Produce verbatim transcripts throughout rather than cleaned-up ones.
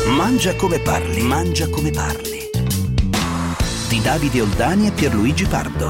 Mangia come parli, mangia come parli. Di Davide Oldani e Pierluigi Pardo.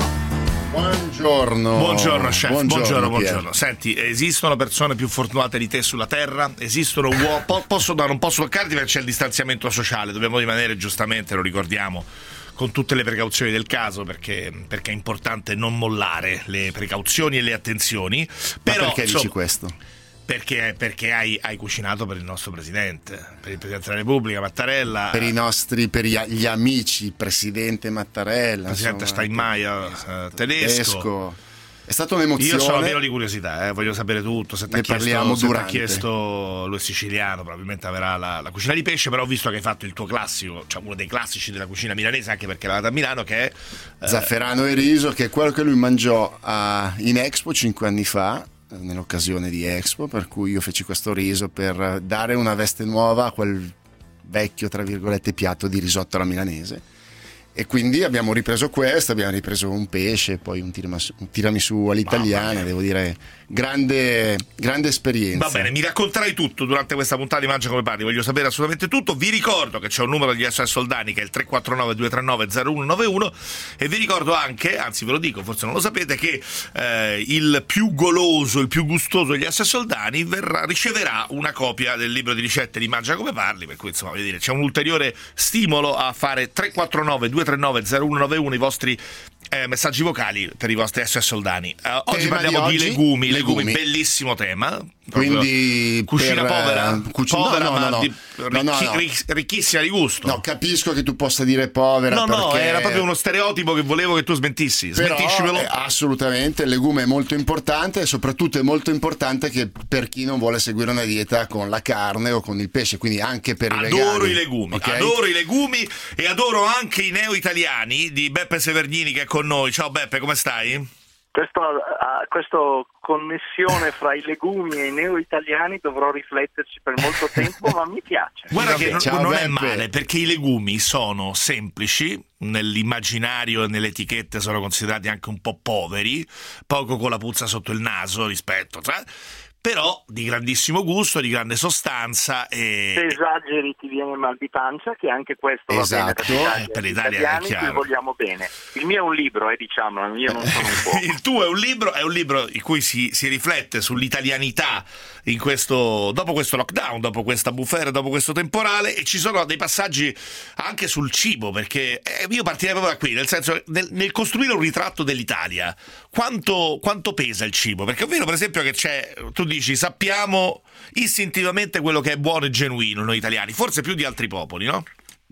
Buongiorno. Buongiorno chef, buongiorno, buongiorno. buongiorno. Pier. Senti, esistono persone più fortunate di te sulla terra? Esistono uomini, po- posso, no, non posso toccarti perché c'è il distanziamento sociale, dobbiamo rimanere, giustamente, lo ricordiamo, con tutte le precauzioni del caso, perché, perché è importante non mollare le precauzioni e le attenzioni. Però, Ma perché dici insomma, questo? Perché, perché hai, hai cucinato per il nostro presidente, per il Presidente della Repubblica, Mattarella. Per i nostri, per gli amici, Presidente Mattarella, Presidente insomma, Steinmeier, eh, tedesco. tedesco. È stata un'emozione. Io sono pieno di curiosità, eh, voglio sapere tutto. Se ti ha chiesto, se t'ha chiesto, lui è siciliano, probabilmente avrà la, la cucina di pesce, però ho visto che hai fatto il tuo classico, cioè uno dei classici della cucina milanese, anche perché l'avete a Milano, che è eh... zafferano e riso, che è quello che lui mangiò a, in Expo cinque anni fa, nell'occasione di Expo, per cui io feci questo riso per dare una veste nuova a quel vecchio, tra virgolette, piatto di risotto alla milanese. E quindi abbiamo ripreso questo, abbiamo ripreso un pesce, poi un tiramisù, un tiramisù all'italiana, devo dire, grande, grande esperienza. Va bene, mi racconterai tutto durante questa puntata di Mangia come parli, voglio sapere assolutamente tutto. Vi ricordo che c'è un numero di S O S Soldani che è il tre quattro nove due tre nove zero uno nove uno, e vi ricordo anche, anzi ve lo dico, forse non lo sapete, che eh, il più goloso, il più gustoso degli S O S Soldani verrà, riceverà una copia del libro di ricette di Mangia come parli, per cui insomma, voglio dire, c'è un ulteriore stimolo a fare tre quattro nove due tre nove zero uno nove uno i vostri eh, messaggi vocali per i vostri S O S Soldani. Uh, oggi parliamo di, di oggi, legumi, legumi, legumi, bellissimo tema. Quindi cucina per, povera, cucina, povera no, no, ma no, di, no, ricchi, no, no. ricchissima di gusto. No, capisco che tu possa dire povera. No, no, perché... era proprio uno stereotipo che volevo che tu smentissi. Però, Smentiscimelo. Eh, assolutamente, il legume è molto importante, e soprattutto è molto importante che per chi non vuole seguire una dieta con la carne o con il pesce, quindi anche per i vegani. Adoro i legumi, okay? adoro i legumi e adoro anche i neo-italiani di Beppe Severnini, che è con noi. Ciao Beppe, come stai? Questa uh, connessione fra i legumi e i neo-italiani dovrò rifletterci per molto tempo, ma mi piace. Guarda che non, Ciao, non Beppe. è male, perché i legumi sono semplici, nell'immaginario e nelle etichette sono considerati anche un po' poveri, poco con la puzza sotto il naso rispetto, tra... però di grandissimo gusto, di grande sostanza. E... se esageri ti viene mal di pancia, che anche questo esatto. va bene Eh, per per gli l'Italia è italiani, chiaro. che vogliamo bene. Il mio è un libro, eh, diciamo, io non sono un po'. Il tuo è un libro, è un libro in cui si, si riflette sull'italianità in questo, dopo questo lockdown, dopo questa bufera, dopo questo temporale, e ci sono dei passaggi anche sul cibo, perché eh, io partirei proprio da qui, nel senso, nel, nel costruire un ritratto dell'Italia, quanto, quanto pesa il cibo? Perché è vero, per esempio, che c'è, tu dici, sappiamo istintivamente quello che è buono e genuino noi italiani, forse più di altri popoli, no?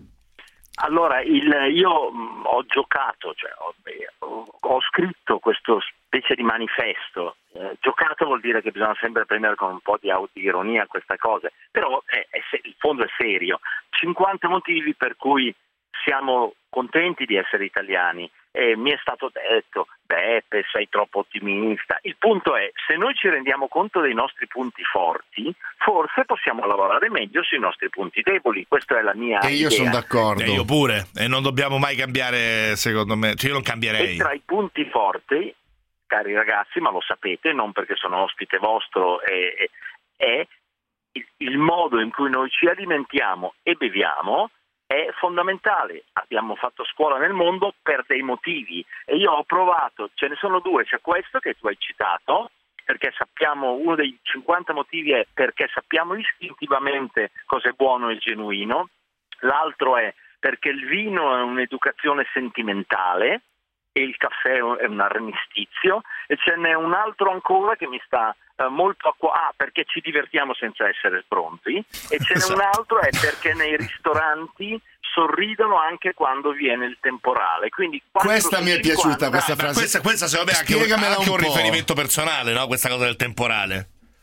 Allora, il, io mh, ho giocato, cioè ho, ho, ho scritto questo specie di manifesto. Eh, giocato vuol dire che bisogna sempre prendere con un po' di autoironia queste cose, però è, è, il fondo è serio. cinquanta motivi per cui siamo contenti di essere italiani. E mi è stato detto, Beppe, sei troppo ottimista. Il punto è, se noi ci rendiamo conto dei nostri punti forti, forse possiamo lavorare meglio sui nostri punti deboli. Questa è la mia E io idea. sono d'accordo. E io pure, e non dobbiamo mai cambiare, secondo me, cioè io non cambierei. E tra i punti forti, cari ragazzi, ma lo sapete, non perché sono ospite vostro, è, è il, il modo in cui noi ci alimentiamo e beviamo. È fondamentale. Abbiamo fatto scuola nel mondo per dei motivi, e io ho provato, ce ne sono due, c'è questo che tu hai citato, perché sappiamo, uno dei cinquanta motivi è perché sappiamo istintivamente cosa è buono e genuino, l'altro è perché il vino è un'educazione sentimentale e il caffè è un armistizio, e ce n'è un altro ancora che mi sta eh, molto a cuore, ah, perché ci divertiamo senza essere sbronzi, e ce n'è Esatto. un altro è perché nei ristoranti sorridono anche quando viene il temporale. Quindi Questa mi è cinquanta piaciuta, questa Ma frase. questa, questa secondo me è anche, un, Spiegamela anche un, un po'. riferimento personale, no? Questa cosa del temporale.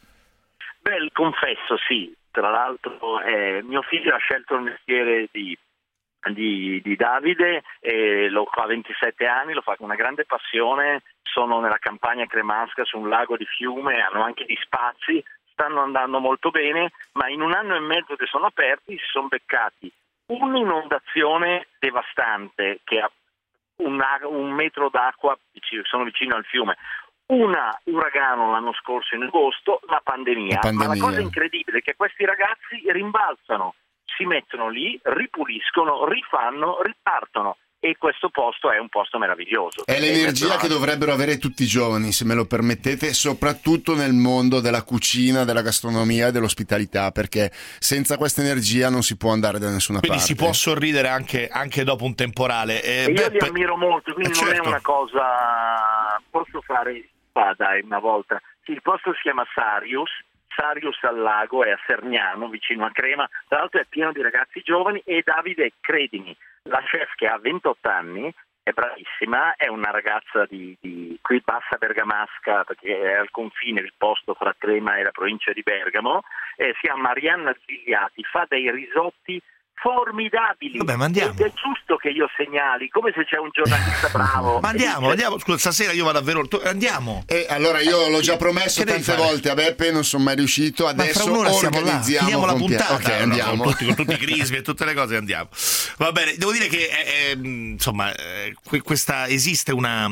Beh, confesso, sì. Tra l'altro eh, mio figlio ha scelto il mestiere di Di, di Davide, e lo fa a ventisette anni, lo fa con una grande passione. Sono nella campagna cremasca su un lago di fiume, hanno anche gli spazi, stanno andando molto bene, ma in un anno e mezzo che sono aperti si sono beccati un'inondazione devastante che ha un, un metro d'acqua, sono vicino al fiume, una uragano l'anno scorso in agosto, la pandemia. La pandemia. Ma la cosa incredibile è che questi ragazzi rimbalzano si mettono lì, ripuliscono, rifanno, ripartono. E questo posto è un posto meraviglioso. È l'energia che dovrebbero avere tutti i giovani, se me lo permettete, soprattutto nel mondo della cucina, della gastronomia e dell'ospitalità, perché senza questa energia non si può andare da nessuna quindi parte. Quindi si può sorridere anche, anche dopo un temporale. Eh, e io beh, li ammiro molto, quindi eh, non certo. è una cosa... Posso fare... Ah, dai, una volta. Sì, il posto si chiama Sarius, Sarius al lago, è a Sergnano, vicino a Crema. Tra l'altro è pieno di ragazzi giovani e Davide, credimi, la chef che ha ventotto anni è bravissima, è una ragazza di, di qui Bassa Bergamasca, perché è al confine il posto fra Crema e la provincia di Bergamo, eh, si chiama Marianna Zigliati, fa dei risotti formidabili. Vabbè, ma andiamo. Ed è giusto che io segnali, come se c'è un giornalista bravo. Ma andiamo, andiamo, scusa, stasera io vado a Verona, andiamo. E allora io l'ho già promesso Che devi tante fare? volte a Beppe, non sono mai riuscito, adesso organizziamo finiamo la con Pier- puntata. Ok, andiamo. Con tutti, con tutti i crismi e tutte le cose andiamo. Va bene, devo dire che eh, eh, insomma eh, questa esiste una,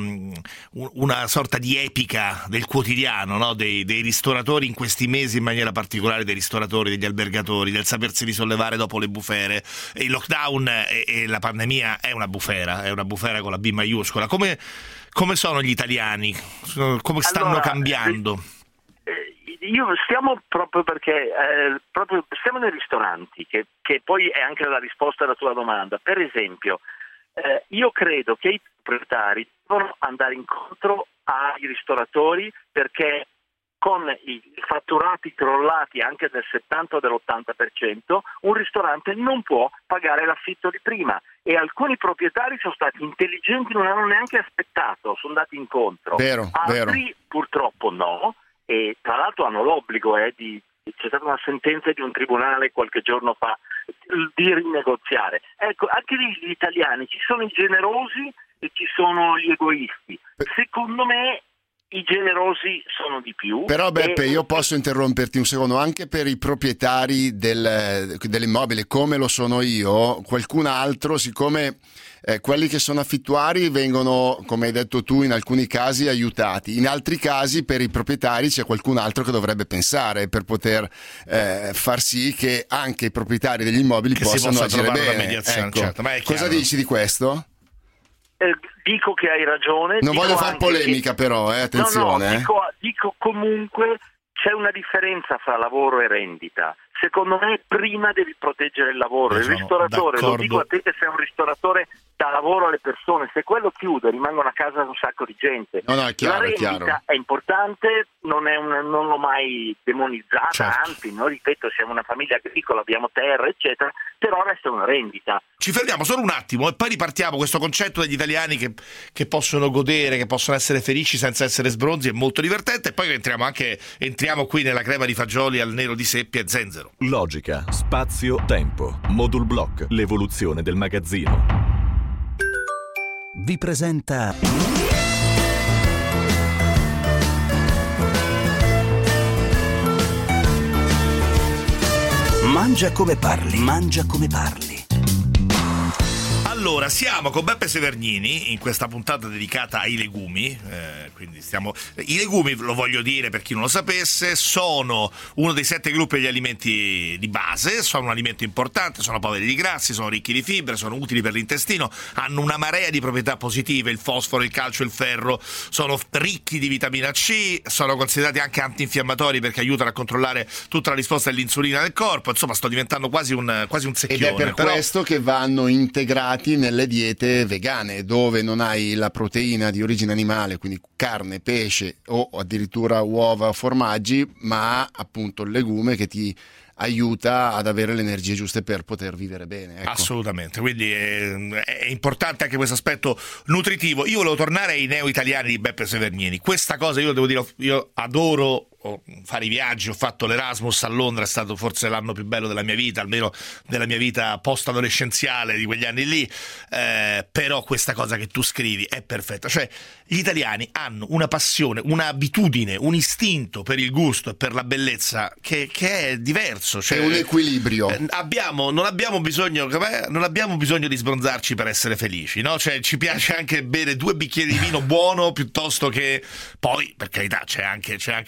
una sorta di epica del quotidiano, no? dei, dei ristoratori in questi mesi, in maniera particolare dei ristoratori, degli albergatori, del sapersi risollevare dopo le bufere. Il lockdown e, e la pandemia è una bufera, è una bufera con la B maiuscola. Come, come sono gli italiani? Come stanno Allora, cambiando? Eh, io stiamo proprio perché eh, proprio stiamo nei ristoranti, che, che poi è anche la risposta alla tua domanda. Per esempio, eh, io credo che i proprietari devono andare incontro ai ristoratori, perché con i fatturati crollati anche del settanta o dell'ottanta per cento, un ristorante non può pagare l'affitto di prima, e alcuni proprietari sono stati intelligenti, non hanno neanche aspettato, sono andati incontro. Vero, Altri vero. purtroppo no, e tra l'altro hanno l'obbligo, eh, di, c'è stata una sentenza di un tribunale qualche giorno fa di rinegoziare. Ecco, anche lì gli italiani, ci sono i generosi e ci sono gli egoisti. Secondo me i generosi sono di più. Però Beppe, e... io posso interromperti un secondo, anche per i proprietari del, dell'immobile, come lo sono io, qualcun altro, siccome eh, quelli che sono affittuari vengono, come hai detto tu, in alcuni casi aiutati, in altri casi per i proprietari c'è qualcun altro che dovrebbe pensare per poter eh, far sì che anche i proprietari degli immobili che possano possa agire trovare bene. una mediazione, Ecco. certo, ma è Cosa chiaro. dici di questo? Eh, dico che hai ragione. Non dico voglio far anche polemica che... però, eh, attenzione. No, no, eh. dico, dico comunque c'è una differenza fra lavoro e rendita. Secondo me prima devi proteggere il lavoro. Io Il sono ristoratore, d'accordo. lo dico a te che sei un ristoratore, dà lavoro alle persone. Se quello chiude rimangono a casa un sacco di gente. No, no, è chiaro, La è rendita chiaro. è importante, non, è un, non l'ho mai demonizzata, Certo. anzi, no, ripeto, siamo una famiglia agricola, abbiamo terra, eccetera, però resta una rendita. Ci fermiamo solo un attimo e poi ripartiamo. Questo concetto degli italiani che, che possono godere, che possono essere felici senza essere sbronzi, è molto divertente. E poi entriamo anche entriamo qui nella crema di fagioli al nero di seppia e zenzero. Logica, spazio, tempo, Modul Block, l'evoluzione del magazzino. Vi presenta Mangia come parli, mangia come parli. Allora, siamo con Beppe Severnini in questa puntata dedicata ai legumi, eh, quindi stiamo... I legumi, lo voglio dire per chi non lo sapesse, sono uno dei sette gruppi degli alimenti di base, sono un alimento importante, sono poveri di grassi, sono ricchi di fibre, sono utili per l'intestino, hanno una marea di proprietà positive, il fosforo, il calcio, il ferro, sono ricchi di vitamina C, sono considerati anche antinfiammatori perché aiutano a controllare tutta la risposta dell'insulina del corpo, insomma sto diventando quasi un, quasi un secchione. Ed è per però... questo che vanno integrati nelle diete vegane, dove non hai la proteina di origine animale, quindi carne, pesce o addirittura uova o formaggi, ma appunto il legume che ti aiuta ad avere le energie giuste per poter vivere bene. Ecco. Assolutamente, quindi è, è importante anche questo aspetto nutritivo. Io volevo tornare ai neo-italiani di Beppe Severnini. Questa cosa io devo dire, io adoro fare i viaggi, ho fatto l'Erasmus a Londra, è stato forse l'anno più bello della mia vita, almeno della mia vita post-adolescenziale di quegli anni lì, eh, però questa cosa che tu scrivi è perfetta, cioè gli italiani hanno una passione, un'abitudine, un istinto per il gusto e per la bellezza che, che è diverso, cioè, è un equilibrio. eh, abbiamo, non abbiamo bisogno non abbiamo bisogno di sbronzarci per essere felici, no? Cioè ci piace anche bere due bicchieri di vino buono piuttosto che, poi per carità c'è anche, c'è anche la componente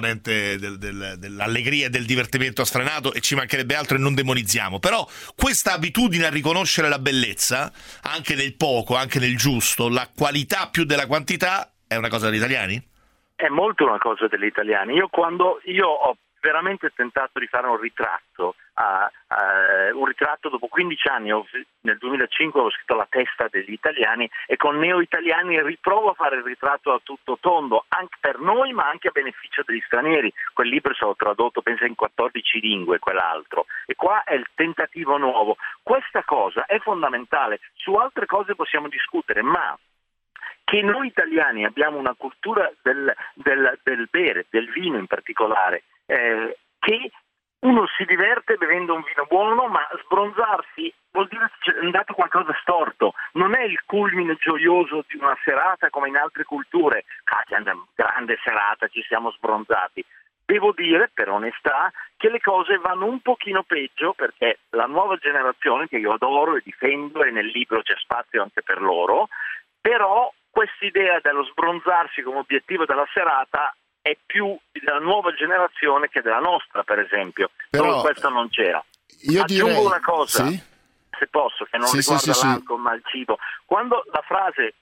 esponente del, del, dell'allegria e del divertimento sfrenato, e ci mancherebbe altro, e non demonizziamo, però questa abitudine a riconoscere la bellezza anche nel poco, anche nel giusto, la qualità più della quantità, è una cosa degli italiani? È molto una cosa degli italiani. Io quando io ho veramente tentato di fare un ritratto, a, a, un ritratto dopo quindici anni, ho, nel duemilacinque ho scritto La testa degli italiani, e con Neo Italiani riprovo a fare il ritratto a tutto tondo, anche per noi ma anche a beneficio degli stranieri. Quel libro è stato tradotto penso in quattordici lingue, quell'altro, e qua è il tentativo nuovo. Questa cosa è fondamentale, su altre cose possiamo discutere, ma che noi italiani abbiamo una cultura del, del, del bere, del vino in particolare, eh, che uno si diverte bevendo un vino buono, ma sbronzarsi vuol dire che è andato qualcosa storto. Non è il culmine gioioso di una serata come in altre culture. Ah, c'è una grande serata, ci siamo sbronzati. Devo dire, per onestà, che le cose vanno un pochino peggio, perché la nuova generazione, che io adoro e difendo, e nel libro c'è spazio anche per loro, però quest'idea dello sbronzarsi come obiettivo della serata è più della nuova generazione che della nostra, per esempio. Però Solo questo non c'era. Io Aggiungo direi... una cosa, sì? se posso, che non sì, riguarda sì, sì, l'alcol, ma il cibo. Quando la frase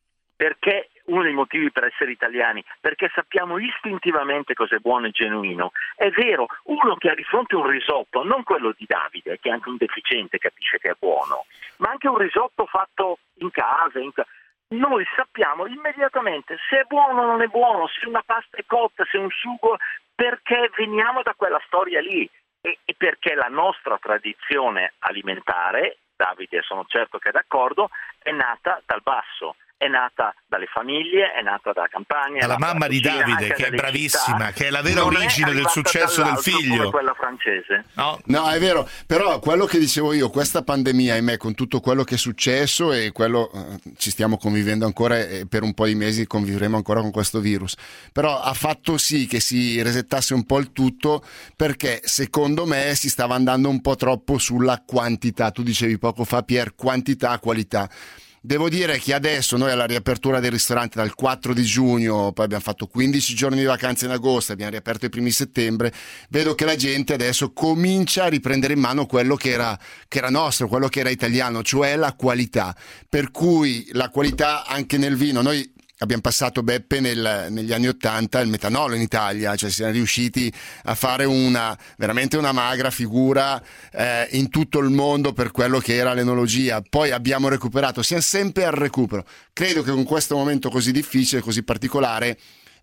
perché uno dei motivi per essere italiani, perché sappiamo istintivamente cos'è buono e genuino, è vero, uno che ha di fronte un risotto, non quello di Davide, che è anche un deficiente, capisce che è buono, ma anche un risotto fatto in casa, in ca- noi sappiamo immediatamente se è buono o non è buono, se una pasta è cotta, se è un sugo, perché veniamo da quella storia lì, e, e perché la nostra tradizione alimentare, Davide sono certo che è d'accordo, è nata dal basso, è nata dalle famiglie, è nata dalla campagna, dalla mamma di Davide, che è bravissima, città, che è la vera origine del successo del figlio, come quella francese. No? No, è vero, però quello che dicevo io, questa pandemia, ahimè, con tutto quello che è successo, e quello eh, ci stiamo convivendo ancora, e per un po' di mesi convivremo ancora con questo virus, però ha fatto sì che si resettasse un po' il tutto, perché secondo me si stava andando un po' troppo sulla quantità. Tu dicevi poco fa, Pier, quantità, qualità. Devo dire che adesso noi alla riapertura del ristorante dal quattro di giugno, poi abbiamo fatto quindici giorni di vacanze in agosto, abbiamo riaperto i primi settembre, vedo che la gente adesso comincia a riprendere in mano quello che era, che era nostro, quello che era italiano, cioè la qualità. Per cui la qualità anche nel vino. Noi abbiamo passato, Beppe, nel, negli anni Ottanta il metanolo in Italia, cioè siamo riusciti a fare una veramente una magra figura eh, in tutto il mondo per quello che era l'enologia. Poi abbiamo recuperato, siamo sempre al recupero. Credo che con questo momento così difficile, così particolare,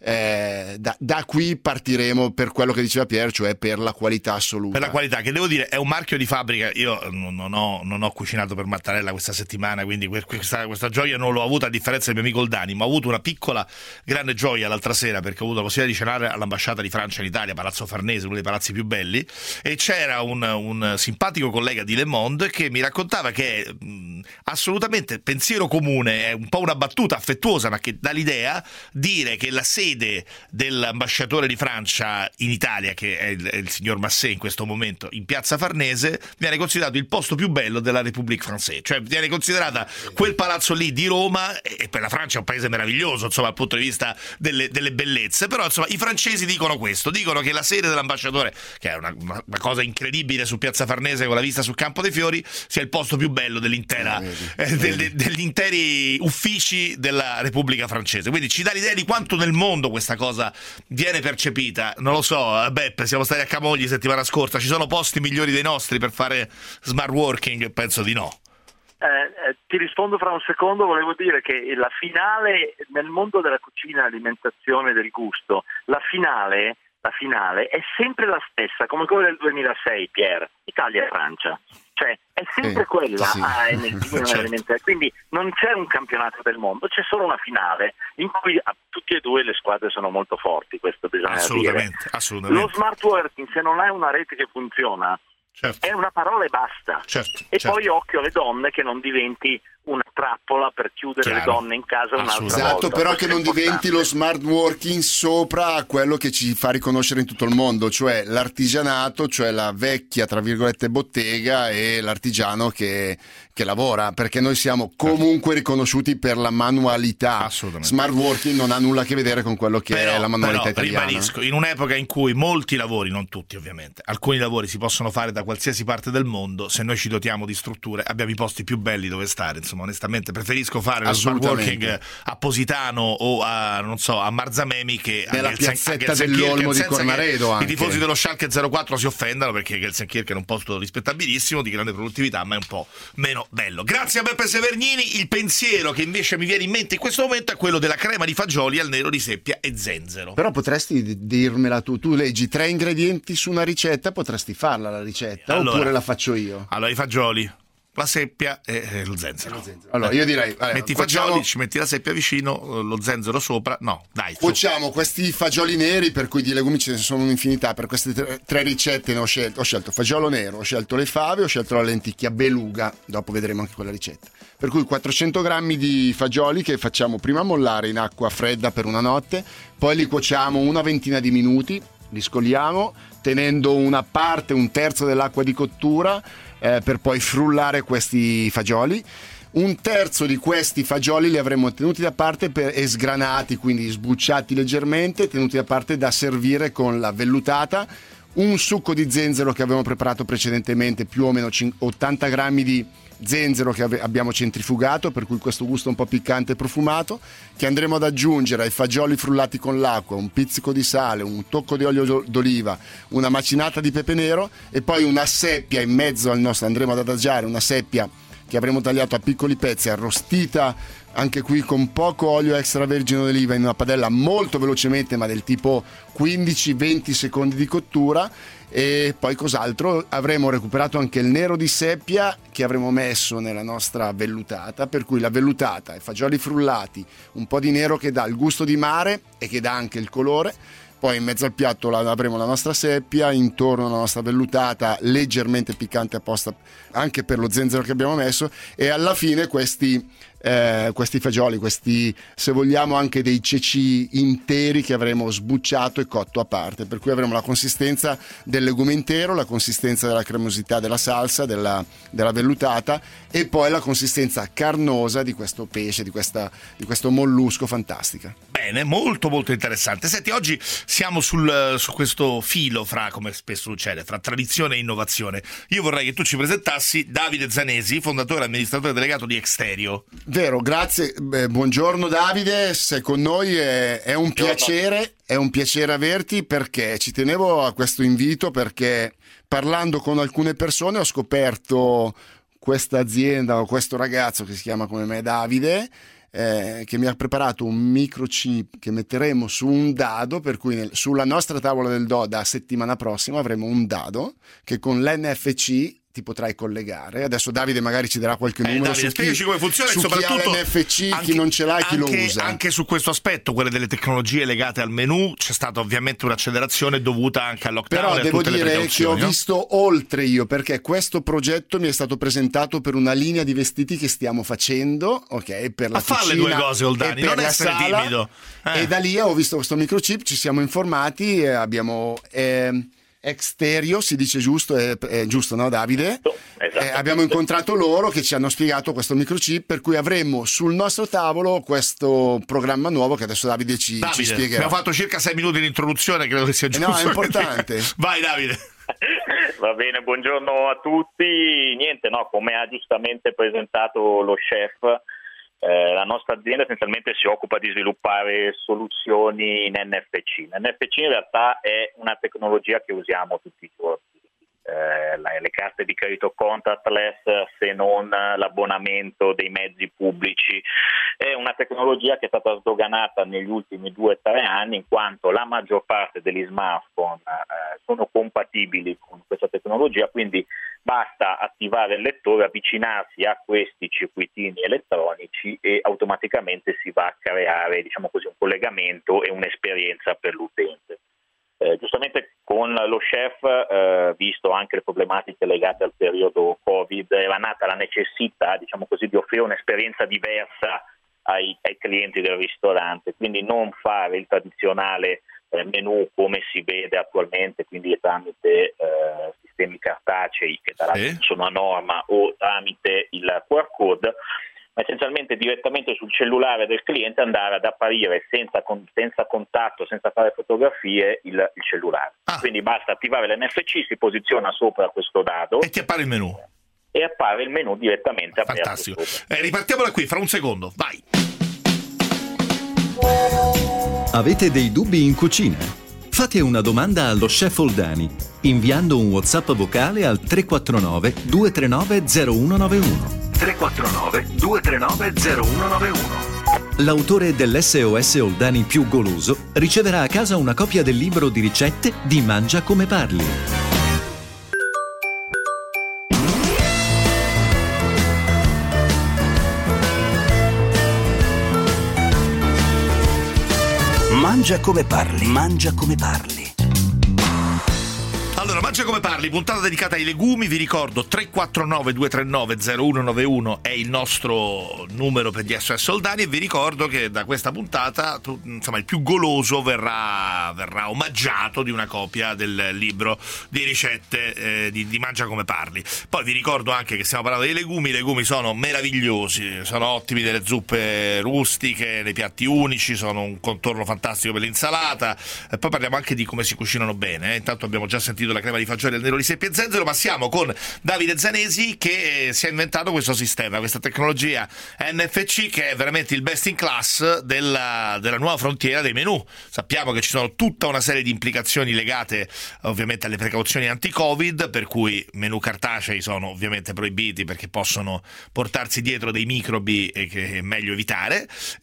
eh, da, da qui partiremo per quello che diceva Pier, cioè per la qualità assoluta. Per la qualità, che devo dire è un marchio di fabbrica. Io non ho, non ho cucinato per Mattarella questa settimana, quindi questa, questa gioia non l'ho avuta, a differenza del mio amico Oldani, ma ho avuto una piccola grande gioia l'altra sera, perché ho avuto la possibilità di cenare all'ambasciata di Francia in Italia, Palazzo Farnese, uno dei palazzi più belli, e c'era un, un simpatico collega di Le Monde che mi raccontava che è mh, assolutamente pensiero comune, è un po' una battuta affettuosa, ma che dà l'idea, dire che la sede dell'ambasciatore di Francia in Italia, che è il, è il signor Massé in questo momento, in piazza Farnese, viene considerato il posto più bello della République Française, cioè viene considerata quel palazzo lì di Roma, e per la Francia è un paese meraviglioso, insomma, dal punto di vista delle, delle bellezze, però insomma i francesi dicono questo, dicono che la sede dell'ambasciatore, che è una, una cosa incredibile su piazza Farnese con la vista sul Campo dei Fiori, sia il posto più bello dell'intera eh, del, degli interi uffici della Repubblica Francese. Quindi ci dà l'idea di quanto nel mondo questa cosa viene percepita. Non lo so, Beppe, siamo stati a Camogli settimana scorsa, ci sono posti migliori dei nostri per fare smart working? Penso di no. Eh, eh, ti rispondo fra un secondo. Volevo dire che la finale nel mondo della cucina, alimentazione, del gusto, la finale la finale è sempre la stessa, come quella del duemilasei, Pier, Italia e Francia. Cioè è sempre eh, quella sì. ah, nel vino, certo. Quindi non c'è un campionato del mondo, c'è solo una finale in cui a, tutti e due le squadre sono molto forti, questo bisogna assolutamente, dire. Assolutamente. Lo smart working, se non hai una rete che funziona, certo. è una parola e basta. Certo, e certo. poi occhio alle donne, che non diventi una trappola per chiudere Chiaro. le donne in casa un'altra volta. Esatto, però che non importante. diventi lo smart working sopra a quello che ci fa riconoscere in tutto il mondo, cioè l'artigianato, cioè la vecchia tra virgolette bottega, e l'artigiano che, che lavora, perché noi siamo comunque riconosciuti per la manualità. Assolutamente. Smart working non ha nulla a che vedere con quello che però, è la manualità però, italiana. Ribadisco, in un'epoca in cui molti lavori, non tutti ovviamente, alcuni lavori si possono fare da qualsiasi parte del mondo, se noi ci dotiamo di strutture abbiamo i posti più belli dove stare. Insomma, onestamente preferisco fare lo smart working a Positano o a, non so, a Marzamemi che nella piazzetta dell'Olmo di Cornaredo. Anche i tifosi dello Schalke zero quattro si offendano, perché Gelsenkirchen è un posto rispettabilissimo, di grande produttività, ma è un po' meno bello. Grazie a Beppe Severnini. Il pensiero che invece mi viene in mente in questo momento è quello della crema di fagioli al nero di seppia e zenzero. Però potresti dirmela tu, tu leggi tre ingredienti su una ricetta, potresti farla la ricetta, allora, oppure la faccio io? Allora, i fagioli, la seppia e lo zenzero. Lo zenzero. Allora, io direi, allora, metti i facciamo... fagioli, ci metti la seppia vicino, lo zenzero sopra. No, dai. Facciamo questi fagioli neri, per cui di legumi ce ne sono un'infinità. Per queste tre, tre ricette ne ho scelto, ho scelto fagiolo nero, ho scelto le fave, ho scelto la lenticchia beluga. Dopo vedremo anche quella ricetta. Per cui quattrocento grammi di fagioli che facciamo prima mollare in acqua fredda per una notte, poi li cuociamo una ventina di minuti, li scoliamo, tenendo una parte, un terzo dell'acqua di cottura, eh, per poi frullare questi fagioli. Un terzo di questi fagioli li avremo tenuti da parte per, e sgranati, quindi sbucciati leggermente, tenuti da parte da servire con la vellutata, un succo di zenzero che avevamo preparato precedentemente, più o meno ottanta grammi di zenzero che abbiamo centrifugato, per cui questo gusto un po' piccante e profumato, che andremo ad aggiungere ai fagioli frullati con l'acqua, un pizzico di sale, un tocco di olio d'oliva, una macinata di pepe nero e poi una seppia in mezzo al nostro, andremo ad adagiare una seppia che avremo tagliato a piccoli pezzi, arrostita anche qui con poco olio extravergine d'oliva in una padella molto velocemente, ma del tipo quindici venti secondi di cottura. E poi cos'altro? Avremo recuperato anche il nero di seppia che avremo messo nella nostra vellutata, per cui la vellutata, i fagioli frullati, un po' di nero che dà il gusto di mare e che dà anche il colore. Poi in mezzo al piatto avremo la nostra seppia, intorno alla nostra vellutata leggermente piccante apposta anche per lo zenzero che abbiamo messo, e alla fine questi, eh, questi fagioli, questi, se vogliamo, anche dei ceci interi che avremo sbucciato e cotto a parte, per cui avremo la consistenza del legume intero, la consistenza della cremosità della salsa, della, della vellutata, e poi la consistenza carnosa di questo pesce, di, questa, di questo mollusco fantastica. Bene, molto molto interessante. Senti, oggi siamo sul, su questo filo fra, come spesso succede, fra tradizione e innovazione. Io vorrei che tu ci presentassi Davide Zanesi, fondatore e amministratore delegato di Exterio. Vero, grazie. Beh, buongiorno Davide, sei con noi, è, è un piacere, è un piacere averti, perché ci tenevo a questo invito, perché parlando con alcune persone ho scoperto questa azienda o questo ragazzo che si chiama come me Davide, Eh, che mi ha preparato un microchip che metteremo su un dado, per cui nel, sulla nostra tavola del do da settimana prossima avremo un dado che con l'N F C ti potrai collegare. Adesso Davide magari ci darà qualche eh, numero Davide, su chi, come funziona, su soprattutto chi ha l'N F C, anche, chi non ce l'ha e chi anche, lo usa. Anche su questo aspetto, quelle delle tecnologie legate al menù, c'è stata ovviamente un'accelerazione dovuta anche al lockdown. Però e a devo tutte le dire che ho no? visto oltre io, perché questo progetto mi è stato presentato per una linea di vestiti che stiamo facendo, ok, per la Ma fa le cucina due cose, Oldani, e per non la essere sala, timido. Eh. E da lì ho visto questo microchip, ci siamo informati e abbiamo eh, Exterio, si dice giusto, è, è giusto, no Davide? Eh, abbiamo incontrato loro che ci hanno spiegato questo microchip, per cui avremo sul nostro tavolo questo programma nuovo che adesso Davide ci, Davide, ci spiegherà. abbiamo fatto circa sei minuti di introduzione, credo che sia Eh giusto. no, è importante. Vai Davide. Va bene, buongiorno a tutti. Niente, no, come ha giustamente presentato lo chef, eh, la nostra azienda essenzialmente si occupa di sviluppare soluzioni in N F C. L'N F C in realtà è una tecnologia che usiamo tutti i giorni. Eh, le carte di credito contactless, se non l'abbonamento dei mezzi pubblici, è una tecnologia che è stata sdoganata negli ultimi due o tre anni, in quanto la maggior parte degli smartphone eh, sono compatibili con questa tecnologia, quindi basta attivare il lettore, avvicinarsi a questi circuitini elettronici e automaticamente si va a creare, diciamo così, un collegamento e un'esperienza per l'utente. Eh, giustamente con lo chef, eh, visto anche le problematiche legate al periodo Covid, era nata la necessità, diciamo così, di offrire un'esperienza diversa ai, ai clienti del ristorante, quindi non fare il tradizionale eh, menù come si vede attualmente, quindi tramite eh, sistemi cartacei che tra l'altro Sì. sono a norma, o tramite il Q R code, ma essenzialmente direttamente sul cellulare del cliente andare ad apparire senza, con, senza contatto, senza fare fotografie, il, il cellulare. Ah. Quindi basta attivare l'N F C, si posiziona sopra questo dado E ti appare il menù. e appare il menu direttamente aperto. Fantastico. Eh, ripartiamo da qui, fra un secondo, vai. Avete dei dubbi in cucina? Fate una domanda allo chef Oldani inviando un WhatsApp vocale al tre quattro nove due tre nove zero uno nove uno. tre quattro nove due tre nove zero uno nove uno. L'autore dell'S O S Oldani più goloso riceverà a casa una copia del libro di ricette di Mangia come parli. Mangia come parli, mangia come parli. Allora, Mangia come parli, puntata dedicata ai legumi, vi ricordo tre quattro nove due tre nove zero uno nove uno è il nostro numero per gli S O S Oldani, e vi ricordo che da questa puntata tu, insomma il più goloso verrà, verrà omaggiato di una copia del libro di ricette eh, di, di Mangia come parli. Poi vi ricordo anche che stiamo parlando dei legumi, i legumi sono meravigliosi, sono ottimi nelle zuppe rustiche, nei piatti unici, sono un contorno fantastico per l'insalata, e poi parliamo anche di come si cucinano bene, eh. Intanto abbiamo già sentito la crema di fagioli al nero di seppia e zenzero, ma siamo con Davide Zanesi che si è inventato questo sistema, questa tecnologia N F C che è veramente il best in class della, della nuova frontiera dei menù. Sappiamo che ci sono tutta una serie di implicazioni legate ovviamente alle precauzioni anti-Covid, per cui menù cartacei sono ovviamente proibiti perché possono portarsi dietro dei microbi che è meglio evitare,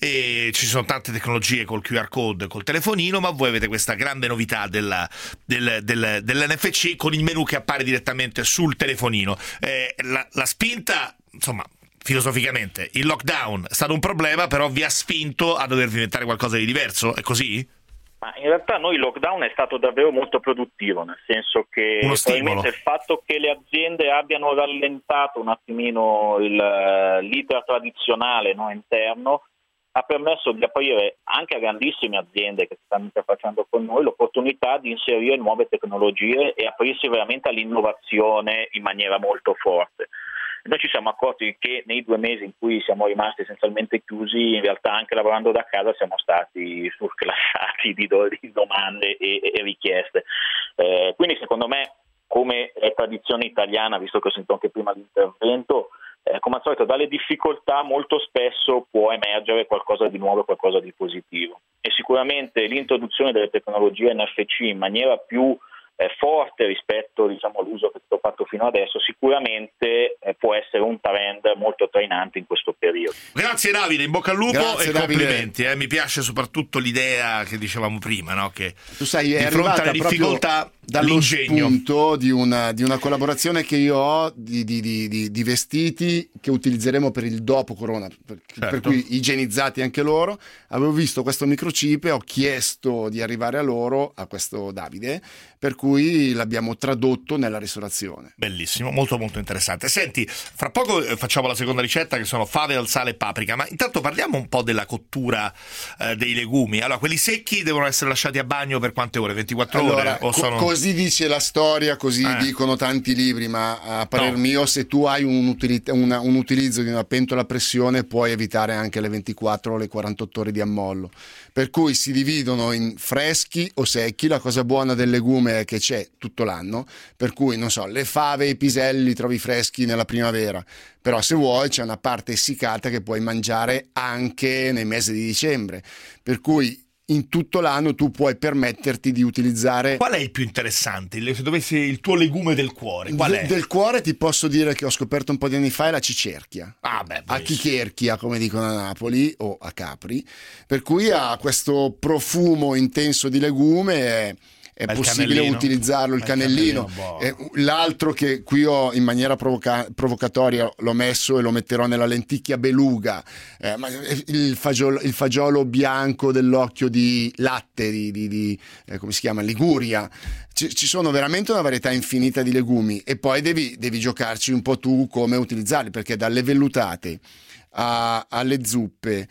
e ci sono tante tecnologie col Q R code, col telefonino, ma voi avete questa grande novità della, del, del, dell'N F C con il menu che appare direttamente sul telefonino. Eh, la, la spinta, insomma, filosoficamente, il lockdown è stato un problema, però vi ha spinto a dovervi inventare qualcosa di diverso, è così? Ma in realtà noi il lockdown è stato davvero molto produttivo, nel senso che Uno stimolo. probabilmente il fatto che le aziende abbiano rallentato un attimino il, l'iter tradizionale, no, interno, ha permesso di aprire anche a grandissime aziende che si stanno interfacciando con noi l'opportunità di inserire nuove tecnologie e aprirsi veramente all'innovazione in maniera molto forte. E noi ci siamo accorti che nei due mesi in cui siamo rimasti essenzialmente chiusi, in realtà anche lavorando da casa siamo stati surclassati di, do- di domande e, e richieste. Eh, quindi secondo me, come è tradizione italiana, visto che ho sentito anche prima l'intervento, Eh, come al solito dalle difficoltà molto spesso può emergere qualcosa di nuovo e qualcosa di positivo, e sicuramente l'introduzione delle tecnologie N F C in maniera più eh, forte rispetto, diciamo, all'uso che è stato fatto fino adesso sicuramente eh, può essere un trend molto trainante in questo periodo. Grazie Davide, in bocca al lupo. Grazie, e Davide. complimenti, eh. Mi piace soprattutto l'idea che dicevamo prima, no? Che Tu sai, è di fronte arrivata alle proprio difficoltà dallo l'ingegno. spunto di una, di una collaborazione che io ho di, di, di, di, di vestiti che utilizzeremo per il dopo Corona, per, Certo. per cui igienizzati anche loro. Avevo visto questo microchip e ho chiesto di arrivare a loro, a questo Davide, per cui l'abbiamo tradotto nella ristorazione. Bellissimo, molto molto interessante. Senti, fra poco eh, facciamo la seconda ricetta, che sono fave al sale e paprika, ma intanto parliamo un po' della cottura eh, dei legumi. Allora, quelli secchi devono essere lasciati a bagno per quante ore? ventiquattro Allora, ore? O co- sono... così dice la storia, così Eh. dicono tanti libri, ma a parer No. mio, se tu hai un, utilit- una- un utilizzo di una pentola a pressione, puoi evitare anche le ventiquattro o le quarantotto ore di ammollo. Per cui si dividono in freschi o secchi. La cosa buona del legume è che c'è tutto l'anno, per cui non so, le fave e i piselli li trovi freschi nella primavera, però se vuoi c'è una parte essiccata che puoi mangiare anche nei mesi di dicembre, per cui in tutto l'anno tu puoi permetterti di utilizzare. Qual è il più interessante? Il- Se dovessi il tuo legume del cuore, qual De- è? del cuore ti posso dire che ho scoperto un po' di anni fa è la cicerchia. Ah, beh, A bellissimo. chicherchia, come dicono a Napoli o a Capri, per cui ha questo profumo intenso di legume. È, è Bel possibile cannellino. utilizzarlo, il Bel cannellino. cannellino, Eh, l'altro che qui ho in maniera provoca- provocatoria l'ho messo e lo metterò nella lenticchia beluga, eh, ma il fagiolo, il fagiolo bianco dell'occhio di latte di, di, di eh, come si chiama, Liguria. Ci, ci sono veramente una varietà infinita di legumi, e poi devi, devi giocarci un po' tu come utilizzarli, perché dalle vellutate a- alle zuppe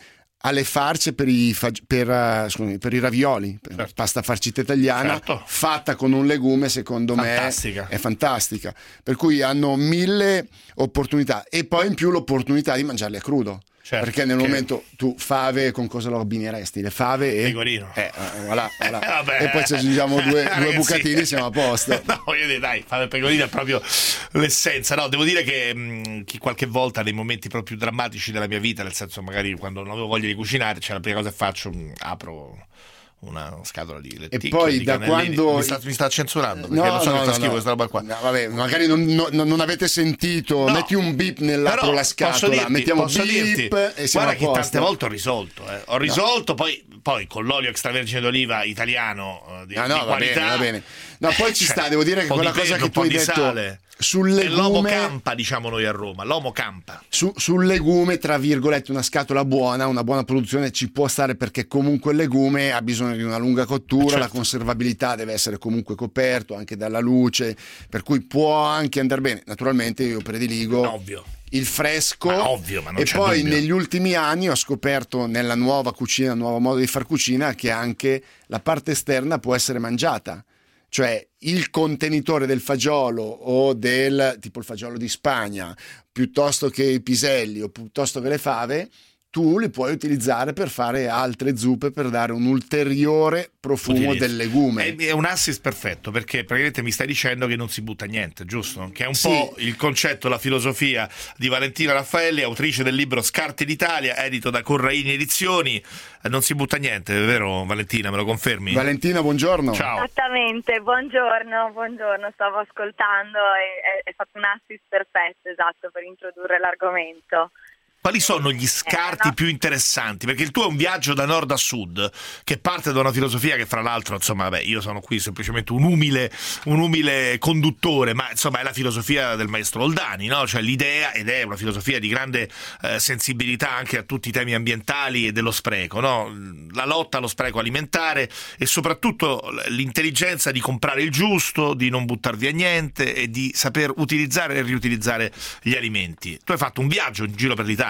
alle farce per i, fag- per, uh, scusami, per i ravioli, per Certo. pasta farcita italiana, Certo. fatta con un legume, secondo Fantastica. me è fantastica. Per cui hanno mille opportunità, e poi in più l'opportunità di mangiarli a crudo. Certo, perché nel che- momento tu fave con cosa lo abbineresti? Le fave e Pecorino. eh, eh, voilà, voilà. Eh, vabbè. E poi ci aggiungiamo due, due Ragazzi. bucatini e siamo a posto. No, voglio dire, dai, fare pecorino è proprio l'essenza. No, devo dire che, mh, che qualche volta nei momenti proprio più drammatici della mia vita, nel senso magari quando non avevo voglia di cucinare, cioè la prima cosa che faccio, mh, apro una scatola di lenticchie, poi di da cannellini. quando mi sta, mi sta censurando perché lo so che fa schifo questa roba qua. No, vabbè, magari non, no- non avete sentito, No. metti un beep nell'apro Però la posso scatola, dirti- mettiamo posso beep dirti, e siamo guarda a che posto. tante volte ho risolto, eh. ho risolto poi, poi con l'olio extravergine d'oliva italiano eh, di, Ah, no, di va qualità. bene, va bene. No, poi ci Cioè, sta, devo dire che un po' quella di cosa pepe, che tu un hai po' di detto sale. sul È l'uomo legume, campa, diciamo noi a Roma, l'uomo campa. su- sul legume, tra virgolette, una scatola buona, una buona produzione ci può stare, perché comunque il legume ha bisogno di una lunga cottura, Certo. la conservabilità deve essere comunque coperto anche dalla luce, per cui può anche andare bene. Naturalmente io prediligo Ovvio. il fresco. Ma ovvio, ma non e c'è poi dubbio. negli ultimi anni ho scoperto nella nuova cucina, il nuovo modo di far cucina, che anche la parte esterna può essere mangiata. Cioè il contenitore del fagiolo o del tipo il fagiolo di Spagna, piuttosto che i piselli o piuttosto che le fave, tu li puoi utilizzare per fare altre zuppe, per dare un ulteriore profumo Utilizzo. del legume. È, è un assist perfetto, perché praticamente mi stai dicendo che non si butta niente, giusto? Che è un Sì. po' il concetto, la filosofia di Valentina Raffaelli, autrice del libro Scarti d'Italia, edito da Corraini Edizioni. Eh, Non si butta niente, è vero Valentina, me lo confermi? Valentina, buongiorno. Ciao. Esattamente, buongiorno, buongiorno, stavo ascoltando e è, è fatto un assist perfetto, esatto, per introdurre l'argomento. Quali sono gli scarti Eh, no. più interessanti? Perché il tuo è un viaggio da nord a sud, che parte da una filosofia che, fra l'altro, insomma, vabbè, io sono qui semplicemente un umile, un umile conduttore, ma insomma è la filosofia del maestro Oldani, no? Cioè l'idea, ed è una filosofia di grande eh, sensibilità anche a tutti i temi ambientali e dello spreco, no? La lotta allo spreco alimentare e soprattutto l'intelligenza di comprare il giusto, di non buttar via niente e di saper utilizzare e riutilizzare gli alimenti. Tu hai fatto un viaggio in giro per l'Italia.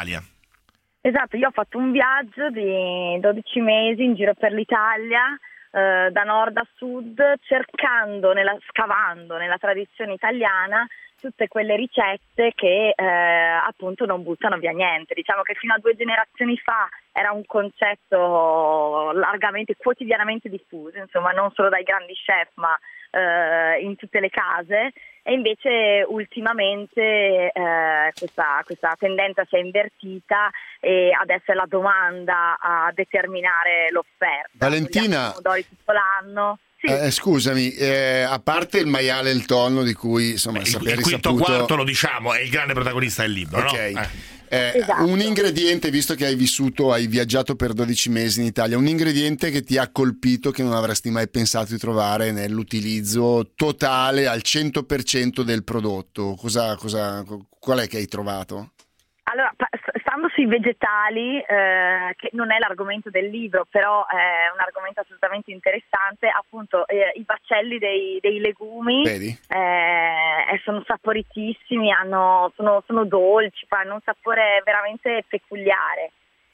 Esatto, io ho fatto un viaggio di dodici mesi in giro per l'Italia, eh, da nord a sud, cercando, nella, scavando nella tradizione italiana tutte quelle ricette che eh, appunto non buttano via niente. Diciamo che fino a due generazioni fa era un concetto largamente, quotidianamente diffuso, insomma non solo dai grandi chef ma eh, in tutte le case, e invece ultimamente eh, questa, questa tendenza si è invertita e adesso è la domanda a determinare l'offerta. Valentina, Vogliamo pomodori tutto l'anno. Sì. Eh, scusami, eh, a parte il maiale e il tonno, di cui insomma Il, sapere il quinto saputo... quarto, lo diciamo, è il grande protagonista del libro, Ok. no? Eh. Eh, Esatto. un ingrediente, visto che hai vissuto, hai viaggiato per dodici mesi in Italia, un ingrediente che ti ha colpito, che non avresti mai pensato di trovare nell'utilizzo totale al cento per cento del prodotto, cosa, cosa, qual è che hai trovato? Allora, pa- stando sui vegetali, eh, che non è l'argomento del libro, però è un argomento assolutamente interessante, appunto eh, i baccelli dei, dei legumi Vedi? eh, sono saporitissimi, hanno, sono, sono dolci, fanno un sapore veramente peculiare,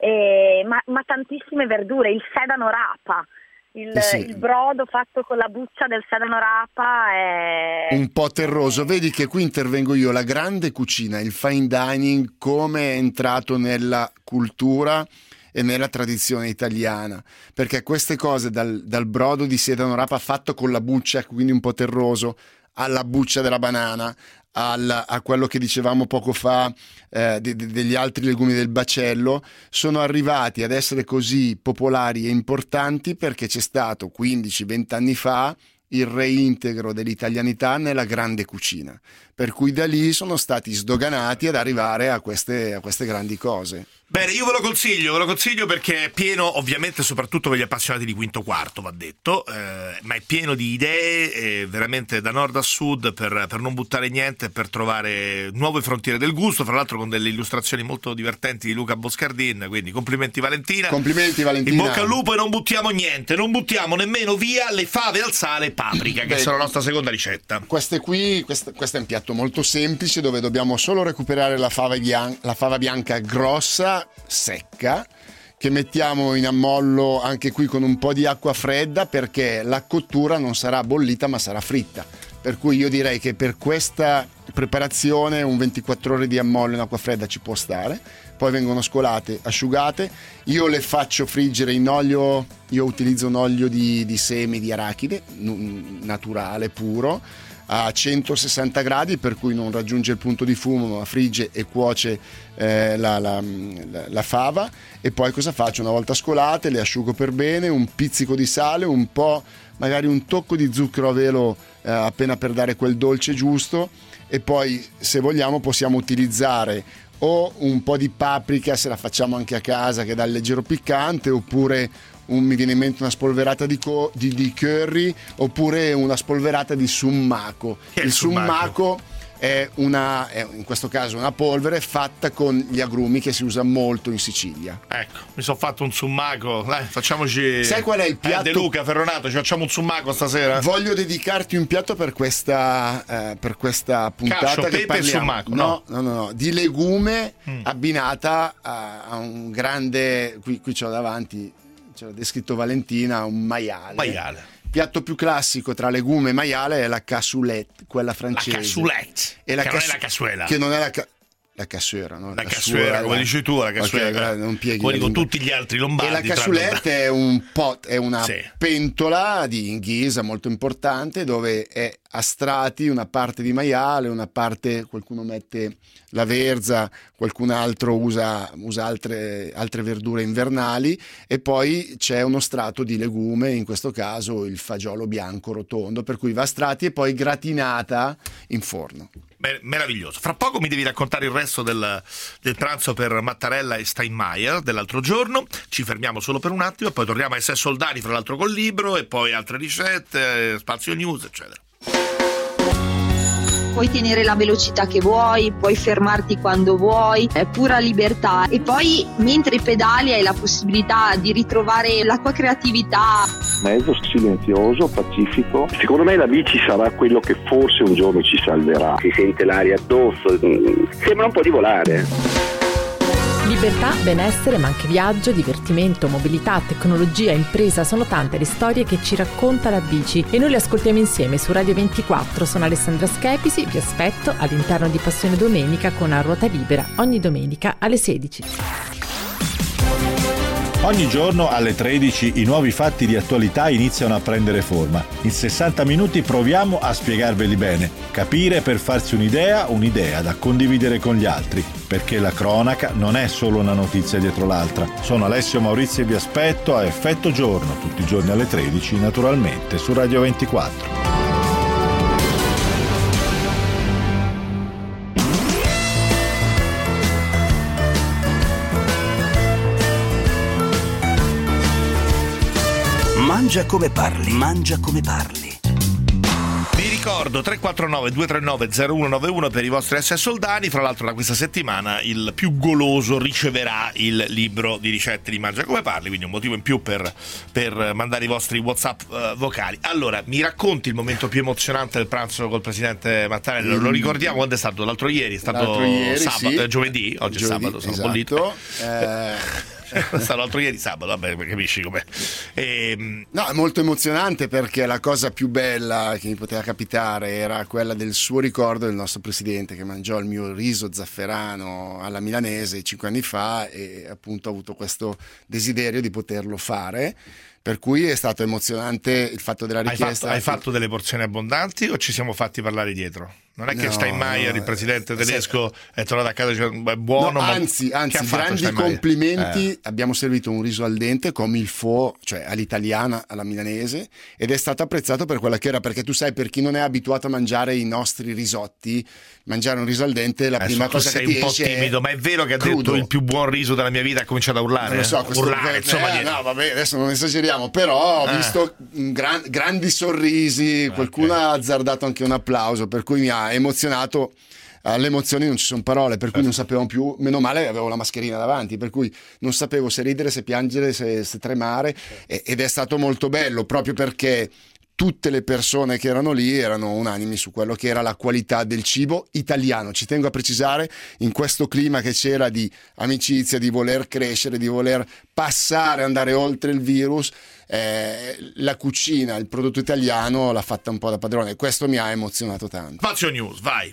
e, ma, ma tantissime verdure, il sedano rapa. Il, Eh sì. il brodo fatto con la buccia del sedano rapa è Un po' terroso, vedi che qui intervengo io, la grande cucina, il fine dining, come è entrato nella cultura e nella tradizione italiana, perché queste cose dal, dal brodo di sedano rapa fatto con la buccia, quindi un po' terroso, alla buccia della banana, al, a quello che dicevamo poco fa eh, de, de, degli altri legumi del bacello, sono arrivati ad essere così popolari e importanti perché c'è stato quindici venti anni fa il reintegro dell'italianità nella grande cucina, per cui da lì sono stati sdoganati ad arrivare a queste, a queste grandi cose. Bene, io ve lo consiglio, ve lo consiglio perché è pieno, ovviamente soprattutto per gli appassionati di quinto quarto, va detto, eh, ma è pieno di idee, eh, veramente da nord a sud, per, per non buttare niente, per trovare nuove frontiere del gusto, fra l'altro con delle illustrazioni molto divertenti di Luca Boscardin, quindi complimenti Valentina. Complimenti Valentina. In bocca al lupo, e non buttiamo niente, non buttiamo nemmeno via le fave al sale e paprika, che Beh, sono la nostra seconda ricetta. Queste qui, questa, questo è un piatto molto semplice dove dobbiamo solo recuperare la fava, bian- la fava bianca grossa, secca, che mettiamo in ammollo anche qui con un po' di acqua fredda, perché la cottura non sarà bollita ma sarà fritta, per cui io direi che per questa preparazione un ventiquattro ore di ammollo in acqua fredda ci può stare. Poi vengono scolate, asciugate, io le faccio friggere in olio, io utilizzo un olio di, di semi di arachide naturale, puro, a centosessanta gradi, per cui non raggiunge il punto di fumo ma frigge e cuoce eh, la, la, la, la fava. E poi cosa faccio? Una volta scolate le asciugo per bene, un pizzico di sale, un po', magari un tocco di zucchero a velo eh, appena per dare quel dolce giusto, e poi se vogliamo possiamo utilizzare o un po' di paprika, se la facciamo anche a casa, che dà il leggero piccante, oppure un, mi viene in mente una spolverata di, co, di, di curry, oppure una spolverata di sumaco. Che è il il sumaco? sumaco è una, è in questo caso una polvere fatta con gli agrumi, che si usa molto in Sicilia. Ecco, mi sono fatto un summaco. Dai, facciamoci. Sai qual è il piatto? Eh, De Luca, Ferronato, ci facciamo un summaco stasera? Voglio dedicarti un piatto per questa, eh, per questa puntata. Cacio, che pepe e parliamo, sumaco, no, no, no, no, di legume Mm. abbinata a, a un grande, qui, qui c'ho davanti, c'era descritto Valentina, un maiale. Maiale. Piatto più classico tra legume e maiale è la cassoulet, quella francese. La cassoulet, E la che non è cassu- la cassuela. Che non è la ca- la cassuera, no? La cassuera, come dici tu, la cassuera. Ok, guarda, non pieghi come la dico lingua. tutti gli altri lombardi. E la cassoulette è un pot, è una Sì. pentola di in ghisa molto importante, dove è a strati una parte di maiale, una parte, qualcuno mette la verza, qualcun altro usa, usa altre, altre verdure invernali, e poi c'è uno strato di legume, in questo caso il fagiolo bianco rotondo, per cui va a strati e poi gratinata in forno. Beh, meraviglioso. Fra poco mi devi raccontare il resto del, del pranzo per Mattarella e Steinmeier dell'altro giorno. Ci fermiamo solo per un attimo e poi torniamo a S S Soldani, fra l'altro col libro, e poi altre ricette, Spazio News, eccetera. Puoi tenere la velocità che vuoi, puoi fermarti quando vuoi, è pura libertà. E poi mentre pedali hai la possibilità di ritrovare la tua creatività. Mezzo silenzioso, pacifico. Secondo me la bici sarà quello che forse un giorno ci salverà. Si sente l'aria addosso, sembra un po' di volare. Libertà, benessere, ma anche viaggio, divertimento, mobilità, tecnologia, impresa, sono tante le storie che ci racconta la bici e noi le ascoltiamo insieme su Radio ventiquattro. Sono Alessandra Schepisi, vi aspetto all'interno di Passione Domenica con A Ruota Libera, ogni domenica alle sedici. Ogni giorno alle tredici i nuovi fatti di attualità iniziano a prendere forma. In sessanta minuti proviamo a spiegarveli bene, capire per farsi un'idea, un'idea da condividere con gli altri, perché la cronaca non è solo una notizia dietro l'altra. Sono Alessio Maurizio e vi aspetto a Effetto Giorno, tutti i giorni alle tredici, naturalmente su Radio ventiquattro. Mangia come parli, mangia come parli. Vi ricordo tre quattro nove due tre nove zero uno nove uno per i vostri S S Soldani. Fra l'altro da questa settimana il più goloso riceverà il libro di ricette di Mangia come parli, quindi un motivo in più per, per mandare i vostri WhatsApp uh, vocali. Allora, mi racconti il momento più emozionante del pranzo col presidente Mattarella? Lo ricordiamo, quando è stato? L'altro ieri? È stato L'altro ieri, sabato, sì. eh, giovedì? Oggi Giovedì, è sabato, sono esatto. bollito. Eh... È stato l'altro ieri sabato, vabbè, capisci com'è. E... No, è molto emozionante, perché la cosa più bella che mi poteva capitare era quella del suo ricordo del nostro presidente, che mangiò il mio riso zafferano alla milanese cinque anni fa, e appunto ho avuto questo desiderio di poterlo fare. Per cui è stato emozionante il fatto della richiesta. Hai fatto, hai fatto delle porzioni abbondanti o ci siamo fatti parlare dietro? Non è che No, Steinmeier, no, il presidente se- tedesco, è tornato a casa e dice, è buono, No, ma anzi, che ha anzi fatto grandi Steinmeier? complimenti. Eh. Abbiamo servito un riso al dente come il fo, cioè all'italiana, alla milanese, ed è stato apprezzato per quella che era, perché tu sai, per chi non è abituato a mangiare i nostri risotti, mangiare un riso al dente, la prima Adesso cosa sei che ti un po' esce timido, è ma è vero che ha crudo. detto il più buon riso della mia vita, ha cominciato a urlare? Non lo so, questo, urlare, eh, insomma, eh, dire. no, vabbè, adesso non esageriamo, però ho Eh. visto gran- grandi sorrisi, qualcuno ha azzardato anche un applauso, per cui mi ha emozionato. Alle emozioni non ci sono parole, per cui non sapevamo più, meno male avevo la mascherina davanti, per cui non sapevo se ridere, se piangere, se, se tremare, e- ed è stato molto bello, proprio perché tutte le persone che erano lì erano unanimi su quello che era la qualità del cibo italiano. Ci tengo a precisare, in questo clima che c'era di amicizia, di voler crescere, di voler passare, andare oltre il virus, eh, la cucina, il prodotto italiano l'ha fatta un po' da padrone, e questo mi ha emozionato tanto. Spazio News, vai.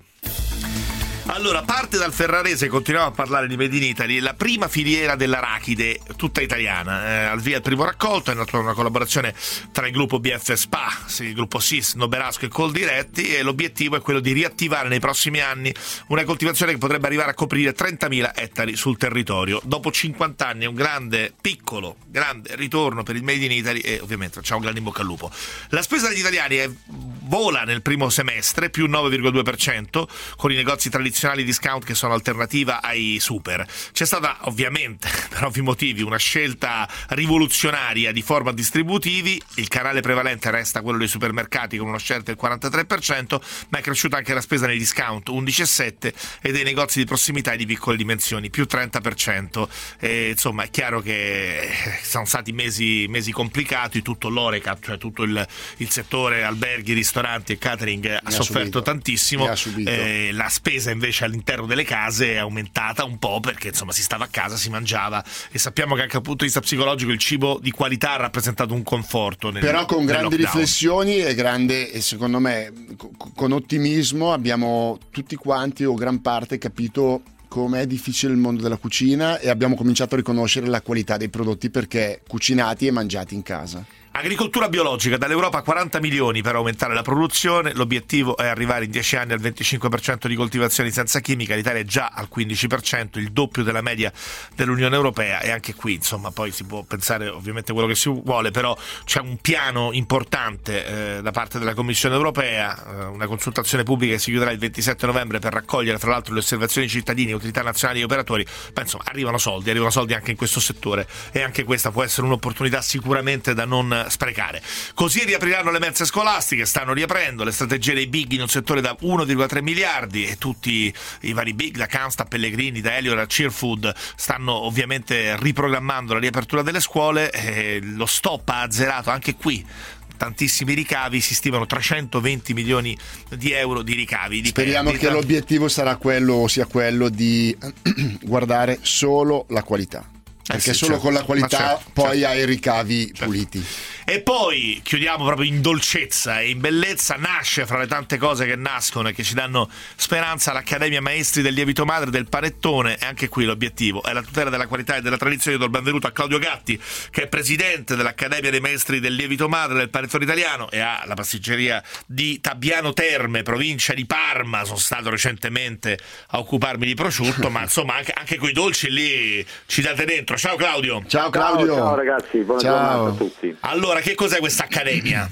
Allora, parte dal Ferrarese, continuiamo a parlare di Made in Italy, la prima filiera dell'arachide, tutta italiana, eh, al via il primo raccolto, è nata una collaborazione tra il gruppo B F S P A, il gruppo S I S, Noberasco e Coldiretti, e l'obiettivo è quello di riattivare nei prossimi anni una coltivazione che potrebbe arrivare a coprire trentamila ettari sul territorio. Dopo cinquanta anni è un grande, piccolo, grande ritorno per il Made in Italy, e ovviamente facciamo un grande in bocca al lupo. La spesa degli italiani è, vola nel primo semestre, più nove virgola due per cento, con i negozi tradizionali discount che sono alternativa ai super. C'è stata ovviamente, per ovvi motivi, una scelta rivoluzionaria di format distributivi. Il canale prevalente resta quello dei supermercati con una scelta del quarantatré per cento, ma è cresciuta anche la spesa nei discount undici virgola sette per cento e dei negozi di prossimità e di piccole dimensioni più trenta per cento. E, insomma, è chiaro che sono stati mesi, mesi complicati. Tutto l'Oreca, cioè tutto il, il settore alberghi, ristoranti e catering ha, ha sofferto subito. tantissimo. Ha eh, la spesa invece all'interno delle case è aumentata un po', perché insomma si stava a casa, si mangiava, e sappiamo che anche dal punto di vista psicologico il cibo di qualità ha rappresentato un conforto nel, però con grandi lockdown. Riflessioni e grande, e secondo me con ottimismo abbiamo tutti quanti o gran parte capito com'è difficile il mondo della cucina, e abbiamo cominciato a riconoscere la qualità dei prodotti perché cucinati e mangiati in casa. Agricoltura biologica, dall'Europa quaranta milioni per aumentare la produzione, l'obiettivo è arrivare in dieci anni al venticinque per cento di coltivazioni senza chimica, l'Italia è già al quindici per cento, il doppio della media dell'Unione Europea, e anche qui insomma poi si può pensare ovviamente quello che si vuole, però c'è un piano importante eh, da parte della Commissione Europea, eh, una consultazione pubblica che si chiuderà il ventisette novembre per raccogliere tra l'altro le osservazioni di cittadini, utilità nazionali e operatori. Ma insomma arrivano soldi, arrivano soldi anche in questo settore, e anche questa può essere un'opportunità sicuramente da non sprecare. Così riapriranno le mense scolastiche, stanno riaprendo le strategie dei big in un settore da uno virgola tre miliardi, e tutti i vari big, da Cansta a Pellegrini, da Elior a Cheerfood, stanno ovviamente riprogrammando la riapertura delle scuole. E lo stop ha azzerato anche qui tantissimi ricavi, si stimano trecentoventi milioni di euro di ricavi. Di Speriamo perdita. che l'obiettivo sarà quello, sia quello di guardare solo la qualità. Perché eh sì, solo certo. con la qualità certo, poi certo. hai i ricavi certo. puliti. E poi chiudiamo proprio in dolcezza e in bellezza. Nasce, fra le tante cose che nascono e che ci danno speranza, l'Accademia Maestri del Lievito Madre del Panettone, e anche qui l'obiettivo è la tutela della qualità e della tradizione. Do il benvenuto a Claudio Gatti, che è presidente dell'Accademia dei Maestri del Lievito Madre del Panettone Italiano, e ha la pasticceria di Tabbiano Terme, provincia di Parma. Sono stato recentemente a occuparmi di prosciutto, ma insomma anche, anche coi dolci lì ci date dentro. Ciao Claudio. Ciao Claudio. Ciao, ciao ragazzi, buona Ciao. giornata a tutti. Allora, che cos'è questa accademia?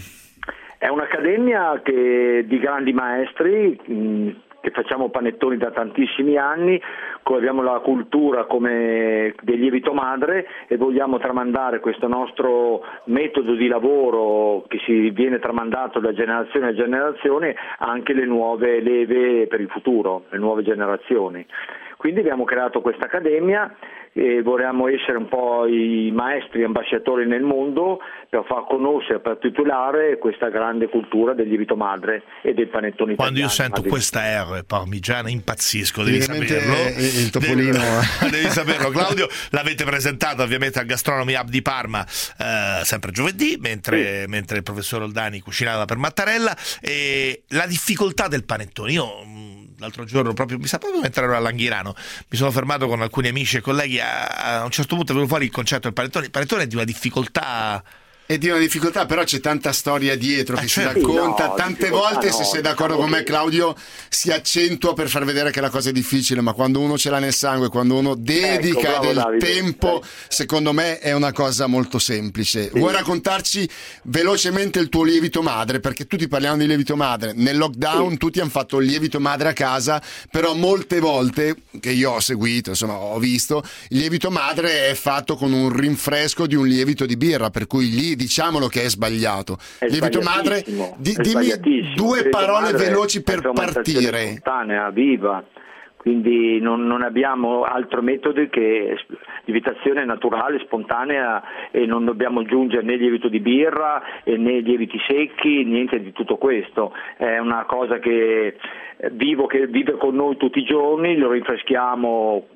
È un'accademia che, di grandi maestri, mh, che facciamo panettoni da tantissimi anni, abbiamo la cultura come del lievito madre e vogliamo tramandare questo nostro metodo di lavoro che si viene tramandato da generazione a generazione anche le nuove leve per il futuro, le nuove generazioni. Quindi abbiamo creato questa accademia e vorremmo essere un po' i maestri ambasciatori nel mondo per far conoscere, per titolare questa grande cultura del lievito madre e del panettone italiano. Quando io sento questa R parmigiana impazzisco, devi saperlo. Il topolino. Devi, devi saperlo. Claudio, l'avete presentato ovviamente al Gastronomy Hub di Parma eh, sempre giovedì, mentre, sì. mentre il professor Oldani cucinava per Mattarella. E la difficoltà del panettone, io l'altro giorno proprio mi sa proprio mentre ero all'Anghirano mi sono fermato con alcuni amici e colleghi, a, a un certo punto è venuto fuori il concetto del panettone. Il panettone è di una difficoltà È di una difficoltà, però c'è tanta storia dietro che eh, si certo. racconta. No, Tante volte, no, se sei d'accordo con me, Claudio, si accentua per far vedere che la cosa è difficile, ma quando uno ce l'ha nel sangue, quando uno dedica ecco, bravo, del Davide, tempo, dai. secondo me è una cosa molto semplice. Sì. Vuoi raccontarci velocemente il tuo lievito madre? Perché tutti parliamo di lievito madre. Nel lockdown sì. tutti hanno fatto il lievito madre a casa, però molte volte, che io ho seguito, insomma ho visto, il lievito madre è fatto con un rinfresco di un lievito di birra, per cui lì diciamolo che è sbagliato. È lievito madre, di, dimmi due parole veloci per partire. Spontanea, viva. quindi non, non abbiamo altro metodo che lievitazione naturale, spontanea, e non dobbiamo aggiungere né lievito di birra né lieviti secchi, niente di tutto questo. È una cosa che vivo, che vive con noi tutti i giorni, lo rinfreschiamo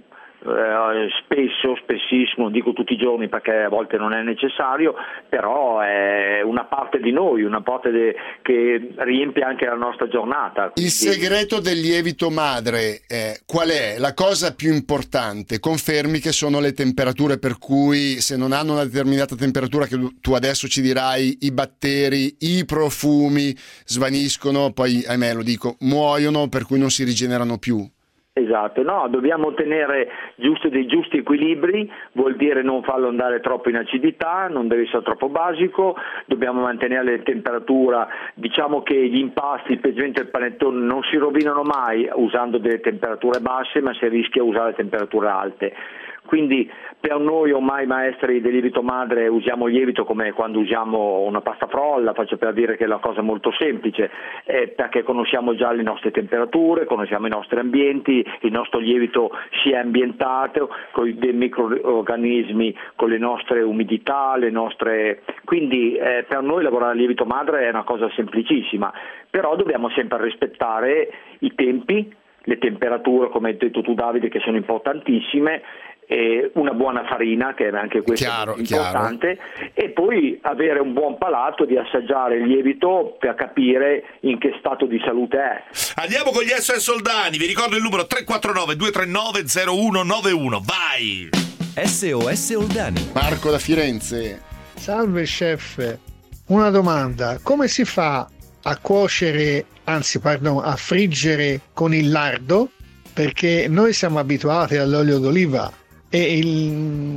Eh, spesso, spessissimo, dico tutti i giorni perché a volte non è necessario, però è una parte di noi, una parte de- che riempie anche la nostra giornata. Il segreto del lievito madre eh, qual è? La cosa più importante? Confermi che sono le temperature, per cui se non hanno una determinata temperatura, che tu adesso ci dirai, i batteri, i profumi svaniscono, poi ahimè lo dico, muoiono, per cui non si rigenerano più. Esatto, no, dobbiamo ottenere giusto dei giusti equilibri, vuol dire non farlo andare troppo in acidità, non deve essere troppo basico, dobbiamo mantenere la temperatura, diciamo che gli impasti, specialmente il panettone, non si rovinano mai usando delle temperature basse, ma si rischia a usare temperature alte. Quindi per noi ormai maestri del lievito madre usiamo il lievito come quando usiamo una pasta frolla, faccio per dire che è una cosa molto semplice, eh, perché conosciamo già le nostre temperature, conosciamo i nostri ambienti, il nostro lievito si è ambientato con dei microorganismi, con le nostre umidità, le nostre... quindi eh, per noi lavorare al lievito madre è una cosa semplicissima, però dobbiamo sempre rispettare i tempi, le temperature, come hai detto tu Davide, che sono importantissime, e una buona farina, che è anche questo chiaro, importante, chiaro. E poi avere un buon palato di assaggiare il lievito per capire in che stato di salute è. Andiamo con gli S O S Soldani, vi ricordo il numero tre quattro nove due tre nove zero uno nove uno, vai! S O S Soldani. Marco da Firenze. Salve chef, una domanda: come si fa a cuocere, anzi pardon, a friggere con il lardo? Perché noi siamo abituati all'olio d'oliva e il...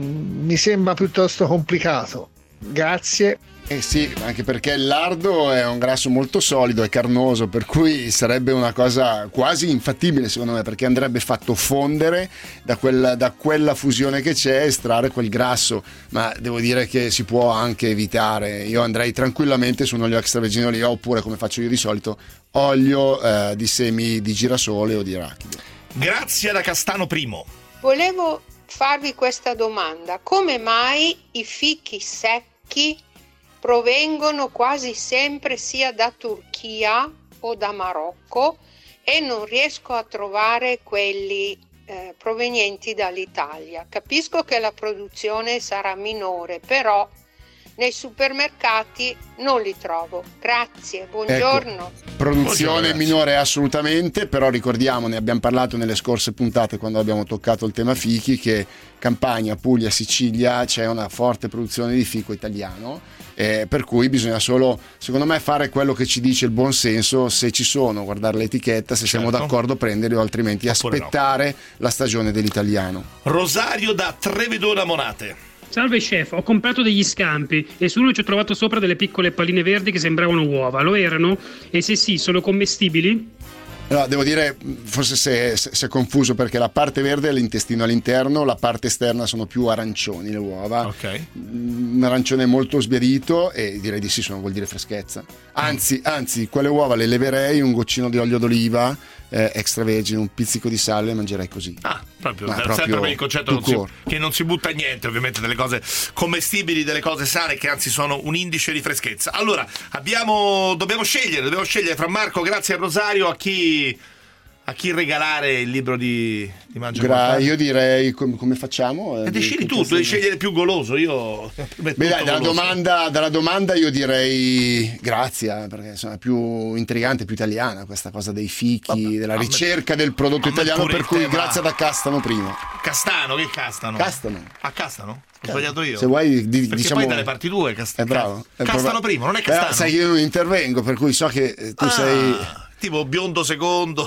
mi sembra piuttosto complicato. Grazie. Eh sì, anche perché il lardo è un grasso molto solido e carnoso, per cui sarebbe una cosa quasi infattibile secondo me, perché andrebbe fatto fondere da quella, da quella fusione che c'è, estrarre quel grasso, ma devo dire che si può anche evitare. Io andrei tranquillamente su un olio extravergine d'oliva, oppure, come faccio io di solito, olio eh, di semi di girasole o di arachidi. Grazie da Castano Primo. Volevo farvi questa domanda: come mai i fichi secchi provengono quasi sempre sia da Turchia o da Marocco e non riesco a trovare quelli eh, provenienti dall'Italia? Capisco che la produzione sarà minore, però nei supermercati non li trovo. Grazie, buongiorno. Ecco, produzione buongiorno, minore assolutamente, però ricordiamo, ne abbiamo parlato nelle scorse puntate quando abbiamo toccato il tema fichi, che Campania, Puglia, Sicilia c'è una forte produzione di fico italiano, eh, per cui bisogna solo, secondo me, fare quello che ci dice il buon senso. Se ci sono, guardare l'etichetta, se certo. siamo d'accordo prenderli, o altrimenti oppure aspettare no. la stagione dell'italiano. Rosario da Trevedona Monate. Salve chef, ho comprato degli scampi e su uno ci ho trovato sopra delle piccole palline verdi che sembravano uova. Lo erano? E se sì, sono commestibili? No, devo dire, forse si è, si è confuso, perché la parte verde è l'intestino all'interno, la parte esterna sono più arancioni le uova. Ok. Un arancione molto sbiadito, e direi di sì, sono, vuol dire freschezza. Anzi, mm. anzi, quelle uova le leverei, un goccino di olio d'oliva eh, extravergine, un pizzico di sale, le mangerei così. Ah, proprio, Ma sempre proprio per il concetto non si, che non si butta niente, ovviamente, delle cose commestibili, delle cose sane, che anzi sono un indice di freschezza. Allora, abbiamo dobbiamo scegliere, dobbiamo scegliere fra Marco, grazie a Rosario, a chi a chi regalare il libro di, di Mangia Gra- Io direi com- come facciamo? E decidi tu, tu devi scegliere il più goloso. Io Beh, dai, dalla, domanda, dalla domanda io direi grazie, perché insomma, è più intrigante, più italiana questa cosa dei fichi, vabbè, della ricerca me, del prodotto italiano, per cui grazie da Castano Primo. Castano, che Castano? Castano. A Castano? Ho sbagliato io. Se vuoi, di, perché diciamo, poi dalle parti due Cast- è bravo, è Castano prob- Primo, non è Castano. Però, sai, io non intervengo, per cui so che tu ah. sei tipo Biondo Secondo,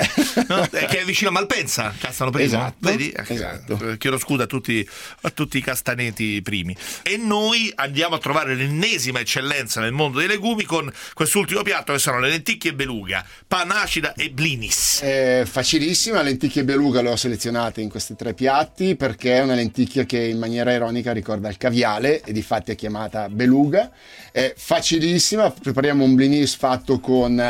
no? Che è vicino a Malpensa, Castano Primo, esatto, vedi? Esatto. Chiedo scusa a tutti, a tutti i castaneti primi. E noi andiamo a trovare l'ennesima eccellenza nel mondo dei legumi con quest'ultimo piatto, che sono le lenticchie beluga, panacida e blinis. È facilissima, lenticchie beluga le ho selezionate in questi tre piatti perché è una lenticchia che in maniera ironica ricorda il caviale e difatti è chiamata beluga. È facilissima, prepariamo un blinis fatto con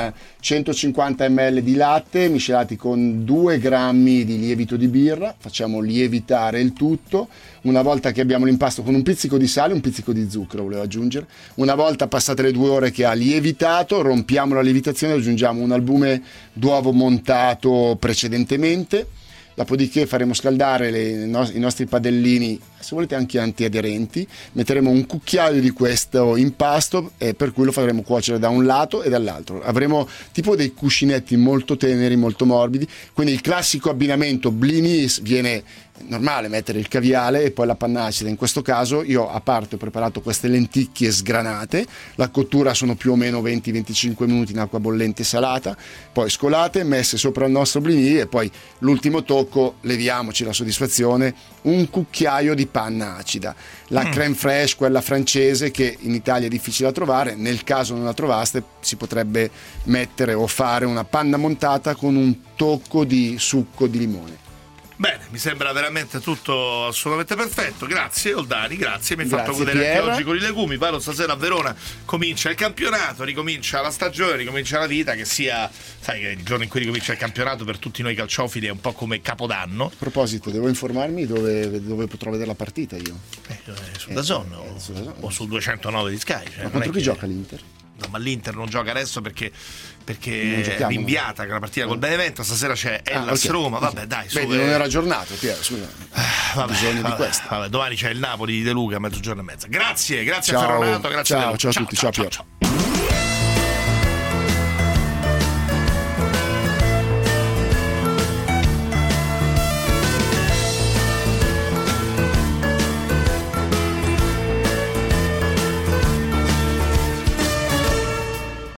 centocinquanta millilitri di latte miscelati con due grammi di lievito di birra, facciamo lievitare il tutto. Una volta che abbiamo l'impasto, con un pizzico di sale, un pizzico di zucchero volevo aggiungere, una volta passate le due ore che ha lievitato, rompiamo la lievitazione e aggiungiamo un albume d'uovo montato precedentemente. Dopodiché faremo scaldare le, i nostri padellini, se volete anche antiaderenti, metteremo un cucchiaio di questo impasto e per cui lo faremo cuocere da un lato e dall'altro. Avremo tipo dei cuscinetti molto teneri, molto morbidi, quindi il classico abbinamento blini viene normale, mettere il caviale e poi la panna acida. In questo caso io a parte ho preparato queste lenticchie sgranate, la cottura sono più o meno venti venticinque minuti in acqua bollente salata, poi scolate, messe sopra il nostro blini e poi l'ultimo tocco, leviamoci la soddisfazione, un cucchiaio di panna acida, la mm. crème fraîche, quella francese, che in Italia è difficile da trovare. Nel caso non la trovaste si potrebbe mettere o fare una panna montata con un tocco di succo di limone. Bene, mi sembra veramente tutto assolutamente perfetto. Grazie Oldani, grazie. Mi hai fatto Grazie, godere Pierre. anche oggi con i legumi. Poi stasera a Verona comincia il campionato, ricomincia la stagione, ricomincia la vita. Che sia, sai che il giorno in cui ricomincia il campionato per tutti noi calciofili è un po' come Capodanno. A proposito, devo informarmi dove, dove potrò vedere la partita io. Eh, su DAZN eh, o, eh, o sul duecentonove di Sky. Cioè, ma contro chi che... gioca l'Inter? No, ma l'Inter non gioca adesso perché perché è rinviata la partita col Benevento. Stasera c'è Hellas ah, okay. Roma. Vabbè, okay. dai, su, Vedi, eh... non era aggiornato, Piero, scusa. Ah, vabbè, bisogno vabbè, di questo. Vabbè, domani c'è il Napoli di De Luca a mezzogiorno e mezza. Grazie, grazie ciao. a Ferronato, grazie ciao, a ciao a ciao, tutti, ciao, ciao, ciao, Piero. ciao.